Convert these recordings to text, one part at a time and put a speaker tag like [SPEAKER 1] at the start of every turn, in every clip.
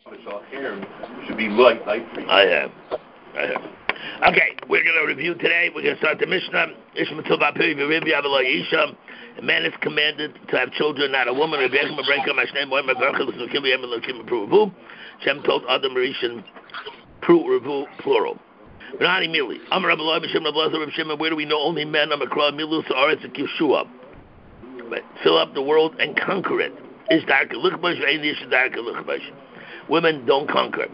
[SPEAKER 1] Should be light for you.
[SPEAKER 2] I am. Okay, we're going to review today. We're going to start the Mishnah. A man is commanded to have children, not a woman. Shem told Adam Rishon, plural. Where do we know only men? Fill up the world and conquer it. Women don't conquer.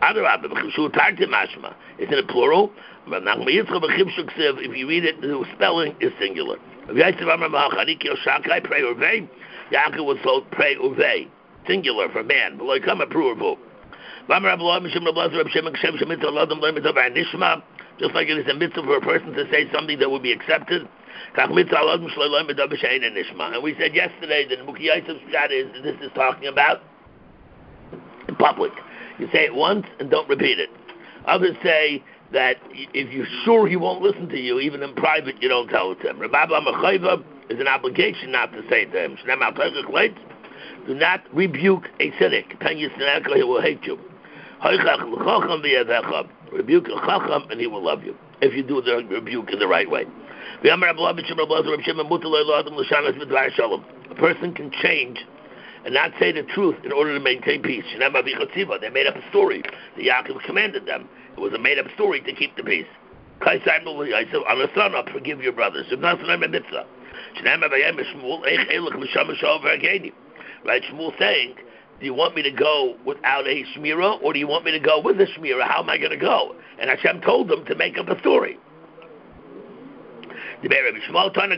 [SPEAKER 2] It's in a plural. If you read it, the spelling is singular. Yaakov was told pray urvei, singular for man. Just like it is a mitzvah for a person to say something that will be accepted. And we said yesterday that Muki Yosef's shot is this is talking about in public. You say it once and don't repeat it. Others say that if you're sure he won't listen to you, even in private, you don't tell it to him. Is an obligation not to say it to him. Do not rebuke a cynic. He will hate you. Rebuke a chacham and he will love you if you do the rebuke in the right way. A person can change and not say the truth in order to maintain peace. They made up a story. The Yaakov commanded them. It was a made-up story to keep the peace. Forgive your brothers. Right, Shmuel saying, do you want me to go without a shmirah, or do you want me to go with a shmirah? How am I going to go? And Hashem told them to make up a story. Even HaKadosh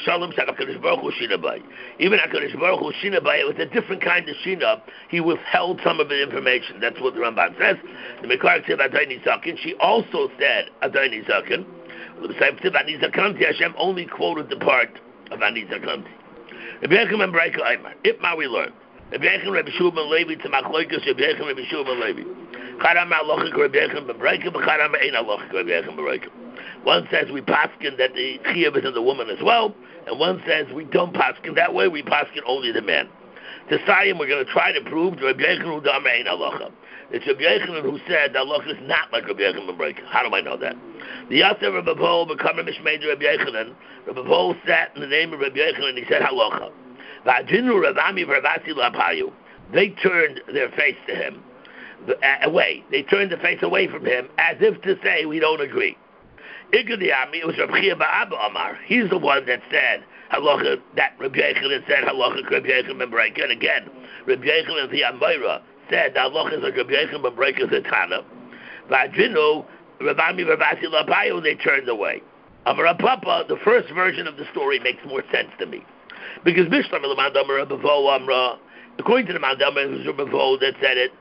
[SPEAKER 2] Baruch Hu Shinabai, it was a different kind of Shina. He withheld some of the information. That's what the Ramban says. The Mekar said Adoni Zaken. She also said Adoni Zaken. Hashem only quoted the part of Ani Zakanti. Rabbi Yechim and Breika Aymar. Itma we learn. Rabbi Yechim, Rabbi Shulman Levi, to Machloikas, Rabbi Yechim, Rabbi Shulman Levi. Chadam Alochik, Rabbi Yechim, Breika, Chadam Ein Alochik, Rabbi Yechim, Breika. One says we paskin that the chiyuv is in the woman as well, and one says we don't paskin that way, we paskin only the man. To Sayim, we're going to try to prove Rabbi Yechim who dam ein halacha. It's Rabbi Yechim who said that halacha is not like Rabbi Yechim and Breika. How do I know that? The Yasser Rabbi Pol become a mishmeid Rabbi Yechim. Rabbi Pol sat in the name of Rabbi Yechim and he said halacha. V'adinu Ravami v'Ravasi lapayu. They turned their face to him away. They turned their face away from him as if to say we don't agree. It was Rabbi Chia Ba'aba Amar. He's the one that said halacha, that Rabbi Yechon said halacha Rabbi Yechon ben Breika. And again, Rabbi Yechon and the Amayra said that halacha is like Rabbi Yechon ben Breika Zetana. V'adrinu Rabami Rabasi Lapayu, they turned away. Amar Papa, the first version of the story makes more sense to me, because Mishlam Elamad Amar Bavo Amra. According to the Mandama, it was Rabbi Vo that said it.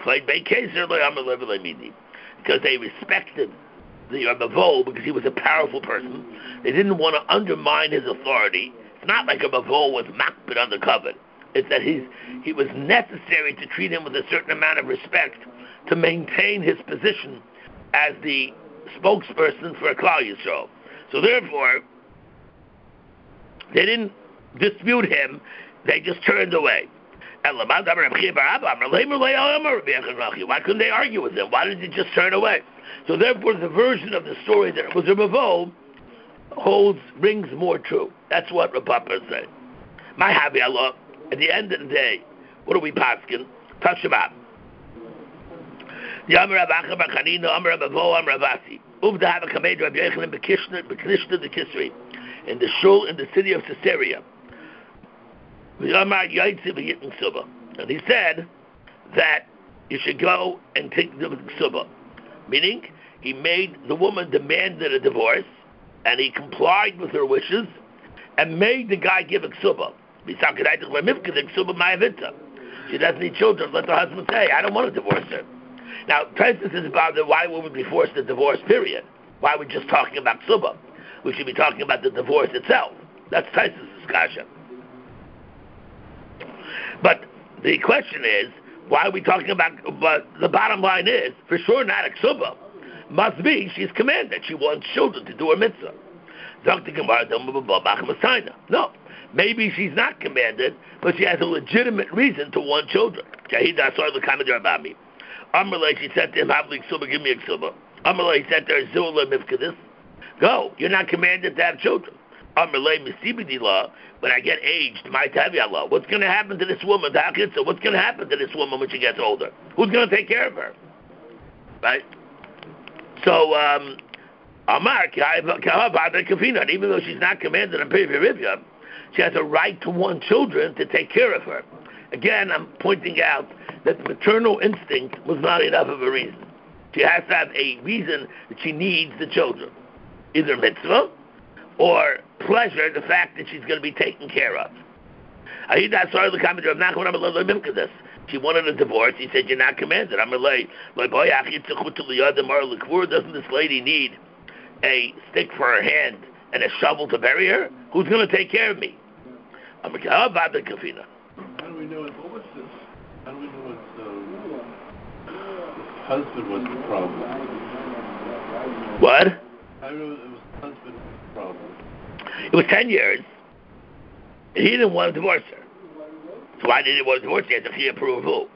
[SPEAKER 2] Because they respected the Rabbi Vo because he was a powerful person. They didn't want to undermine his authority. It's not like Rabbi Vo was makbid on the covet. It's that he was necessary to treat him with a certain amount of respect to maintain his position as the spokesperson for Klal Yisrael. So therefore, they didn't dispute him. They just turned away. Why couldn't they argue with him? Why did he just turn away? So therefore, the version of the story that was Rabbi Vo rings more true. That's what Rabbi Papa said. My happy Allah. At the end of the day, what are we paskin? Tashema. The Amar Rabbi Chanina, Amar Rabbi Vo, Amar Ravasi. Uvda have a kamed Rabbi Yechanan Bekishna the Kisri, in the shul in the city of Caesarea. And he said that you should go and take the ksuba, meaning he made the woman demanded a divorce, and he complied with her wishes, and made the guy give a ksuba. She doesn't need children. Let the husband say, I don't want to divorce her. Now, Taisus is about why would we be forced to divorce, period. Why are we just talking about ksuba? We should be talking about the divorce itself. That's Taisus' kasha. But the question is, why are we talking about, but the bottom line is, for sure not a ksuba. Must be, she's commanded. She wants children to do her mitzvah. No. Maybe she's not commanded, but she has a legitimate reason to want children. Amalei, she said to him, Havli Ksuba, give me a Ksuba. Amalei, he said to her, Zula Mifkadis, go, you're not commanded to have children. Amalei, Misibidi law, when I get aged, my Tavia law, what's going to happen to this woman, what's going to happen to this woman when she gets older? Who's going to take care of her? Right? So, Amar, even though she's not commanded in Rivya, she has a right to want children to take care of her. Again, I'm pointing out that maternal instinct was not enough of a reason. She has to have a reason that she needs the children. Either mitzvah or pleasure, the fact that she's going to be taken care of. She wanted a divorce. He said, you're not commanded. Doesn't this lady need a stick for her hand and a shovel to bury her? Who's going to take care of me?
[SPEAKER 1] How do we know what was this? How do we know his husband was the problem?
[SPEAKER 2] What?
[SPEAKER 1] How do we know it was the husband was the problem?
[SPEAKER 2] It was 10 years. And he didn't want to divorce her. So why did he want to divorce her? He had to approve who?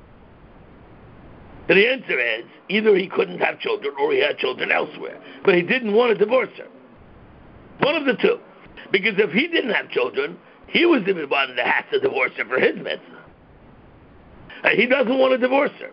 [SPEAKER 2] So the answer is, either he couldn't have children or he had children elsewhere. But he didn't want to divorce her. One of the two. Because if he didn't have children, he was the one that has to divorce her for his mitzvah. And he doesn't want to divorce her.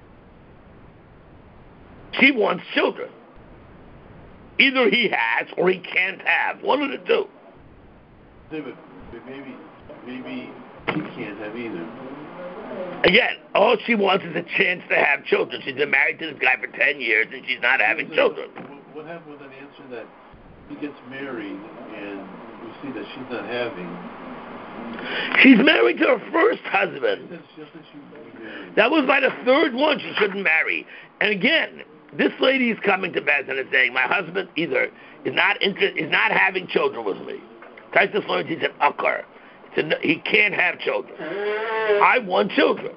[SPEAKER 2] She wants children. Either he has or he can't have. One of the two.
[SPEAKER 1] Maybe he can't have either.
[SPEAKER 2] Again, all she wants is a chance to have children. She's been married to this guy for 10 years and she's not having children.
[SPEAKER 1] What happened with an answer that he gets married and we see that she's not having?
[SPEAKER 2] She's married to her first husband. That was by the third one she shouldn't marry. And again, this lady is coming to Bezdin and saying, my husband either is not having children with me. Taisus learns he's an akar. He can't have children. I want children.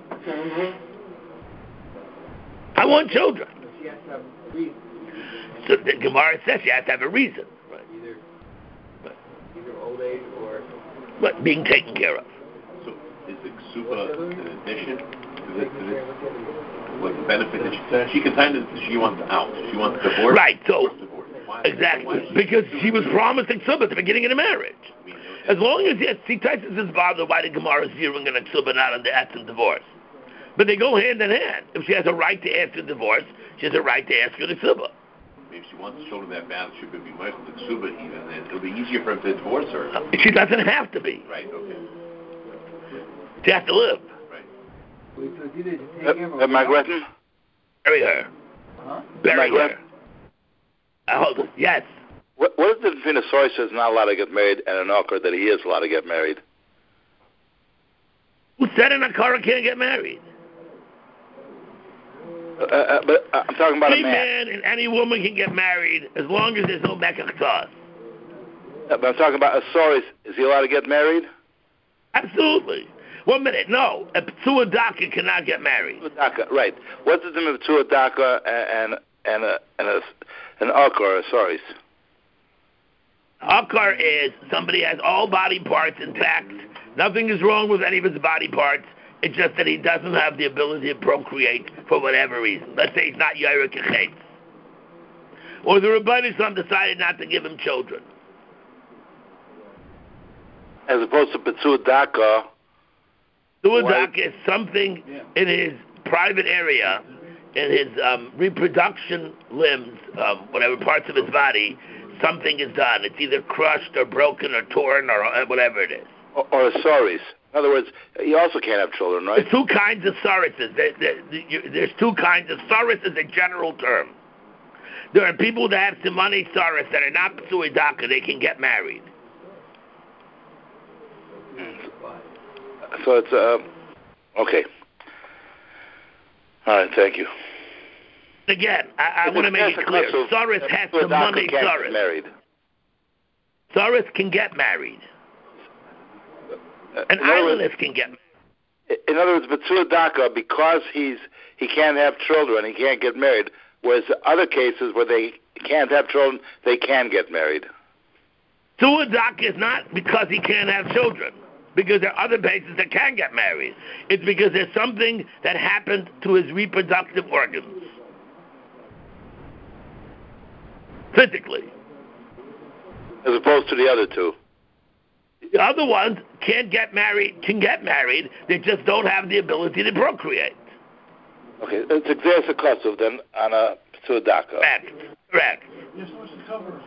[SPEAKER 2] I want children.
[SPEAKER 3] She has to have a reason.
[SPEAKER 2] So the Gemara says she has to have a reason. Right.
[SPEAKER 3] Either old age or...
[SPEAKER 2] But being taken care of.
[SPEAKER 1] So is the ksuba an addition? What the benefit that she can sign that she wants out. She wants divorce.
[SPEAKER 2] Right, so exactly. Because she was promised ksuba at the beginning of the marriage. As long as Taisus is bothered why the Gemara is viewing an ksuba not on the act divorce. But they go hand in hand. If she has a right to ask for divorce, she has a right to ask for the ksuba.
[SPEAKER 1] If she wants to show them that balance, she could be Michael the ksuba even, and it'll be easier for him to divorce her.
[SPEAKER 2] She doesn't have to be.
[SPEAKER 1] Right, okay.
[SPEAKER 2] She has to live.
[SPEAKER 4] Am I Gretchen?
[SPEAKER 2] Bury her.
[SPEAKER 3] Huh?
[SPEAKER 2] Bury her. Hold on. Yes.
[SPEAKER 4] What is the difference between a soy says not allowed to get married and an okra that he is allowed to get married?
[SPEAKER 2] Who said an akara can't get married?
[SPEAKER 4] But I'm talking about
[SPEAKER 2] any
[SPEAKER 4] a man.
[SPEAKER 2] And any woman can get married as long as there's no mekach.
[SPEAKER 4] But I'm talking about a soy. Is he allowed to get married?
[SPEAKER 2] Absolutely. 1 minute. No, a p'tua daka cannot get married.
[SPEAKER 4] Right. What's the difference between a p'tua daka and an okra or soy?
[SPEAKER 2] Akar is somebody has all body parts intact. Nothing is wrong with any of his body parts. It's just that he doesn't have the ability to procreate for whatever reason. Let's say he's not Yair Kechetz. Or the Rebbeinu Shalom decided not to give him children.
[SPEAKER 4] As opposed to P'tua Daka.
[SPEAKER 2] P'tua Daka is something in his private area, in his reproduction limbs, whatever parts of his body, something is done. It's either crushed or broken or torn or whatever it is.
[SPEAKER 4] Or a saris. In other words, he also can't have children, right?
[SPEAKER 2] There's two kinds of sarises. There's two kinds of saris is a general term. There are people that have simani saris that are not p'tuei daka. They can get married.
[SPEAKER 4] So it's okay. All right, thank you.
[SPEAKER 2] Again, I want to make it clear. Saris has simani saris. Saris can get married. An islandist can get married.
[SPEAKER 4] In other words, P'tua Daka, because he can't have children, he can't get married, whereas other cases where they can't have children, they can get married.
[SPEAKER 2] P'tua Daka is not because he can't have children. because there are other bases that can get married. It's because there's something that happened to his reproductive organs. Physically.
[SPEAKER 4] As opposed to the other two.
[SPEAKER 2] The other ones can get married, they just don't have the ability to procreate.
[SPEAKER 4] Okay, it's exercise kosov then on a tzedakah.
[SPEAKER 2] Correct.
[SPEAKER 1] You're supposed to cover.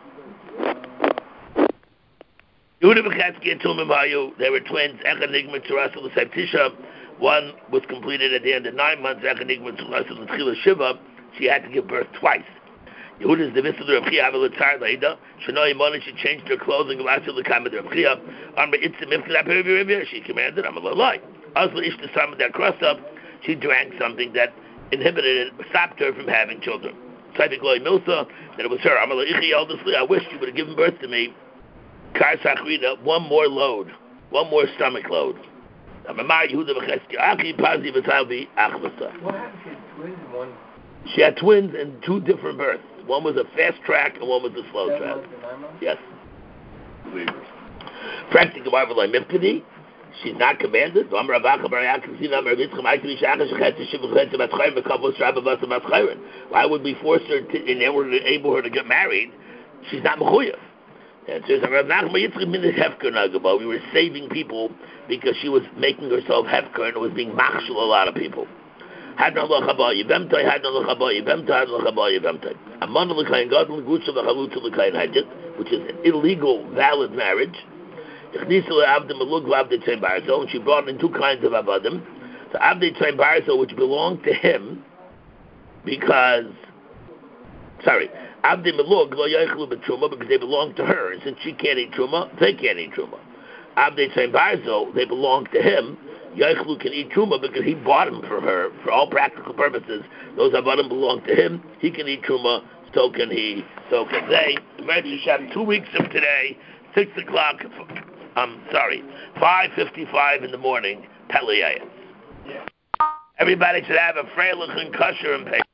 [SPEAKER 2] Yehuda Bechetsky and Tumim Hayu, they were twins. Echad Nigma Tzarasul Tisha. One was completed at the end of 9 months. Echad Nigma Tzarasul Tchila Shiva. She had to give birth twice. Yehuda's the Vissel Reb Chia Avelatzar Leida. Shanoi Mona, she changed her clothing. Vasil Lekam Reb Chia. Amr Itzim Ifkadap Revir. She commanded, I'm a lie. Also, Ishta Sama that crossed up. She drank something that inhibited it, stopped her from having children. Tzavik Loi Milsa, that it was her. I'm a Ichi eldestly. I wish you would have given birth to me. Kar Sachrina, one more load, one more stomach load.
[SPEAKER 3] What happened to twins in one?
[SPEAKER 2] She had twins in 2 different births. One was a fast track and one was a slow
[SPEAKER 3] 7
[SPEAKER 2] track.
[SPEAKER 3] months and 9 months?
[SPEAKER 2] Yes. Practically, why would I Mifkadi? She's not commanded. Why would we force her in order to enable her to get married? She's not mechuyev. And so we were saving people because she was making herself hefker and was being machshul a lot of people. Which is an illegal, valid marriage. And she brought in 2 kinds of avadim. So Abdei Tzayim Barzo, which belonged to him, because, Abdei Melug lo yochlu b'truma, because they belong to her. And since she can't eat truma, they can't eat truma. Abdei Tzayim Barzo, they belong to him. Yochlu can eat truma because he bought them for her. For all practical purposes, those avadim belong to him. He can eat truma, so can he, so can they. Eretz Hashem, 2 weeks from today, 6 o'clock. 5:55 in the morning. Peliyayas. Everybody should have a freilich and kosher and pay.